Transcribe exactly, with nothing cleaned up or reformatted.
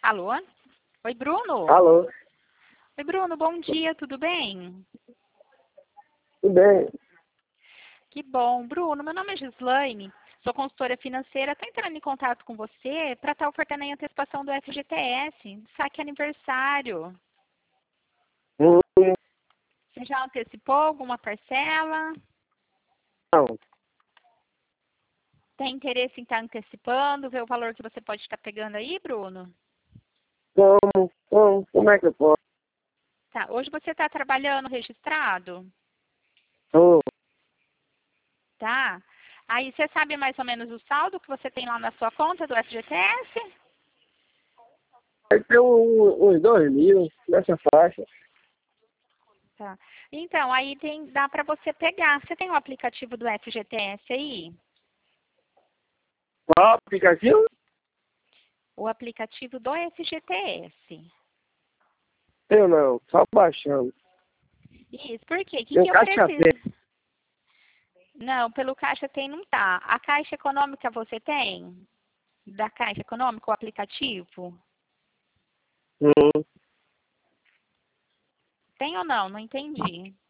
Alô? Oi, Bruno? Alô? Oi, Bruno, bom dia, tudo bem? Tudo bem? Que bom. Bruno, meu nome é Gislaine, sou consultora financeira, estou entrando em contato com você para estar ofertando a antecipação do F G T S, saque aniversário. Hum, Você já antecipou alguma parcela? Não. Tem interesse em estar antecipando, ver o valor que você pode estar pegando aí, Bruno? Como? Como? Como é que eu posso? Tá, hoje você está trabalhando registrado? Tô. Tá. Aí você sabe mais ou menos o saldo que você tem lá na sua conta do F G T S? Aí tem um- uns dois mil nessa faixa. Tá. Então, aí tem, dá para você pegar. Você tem o aplicativo do F G T S aí? Qual aplicativo? O aplicativo do F G T S. Eu não, só baixando. Isso, por quê? O que, Tem um que eu caixa verde. preciso? Não, pelo Caixa Tem não tá. A Caixa Econômica você tem? Da Caixa Econômica, o aplicativo? Hum, Tem ou não? Não entendi.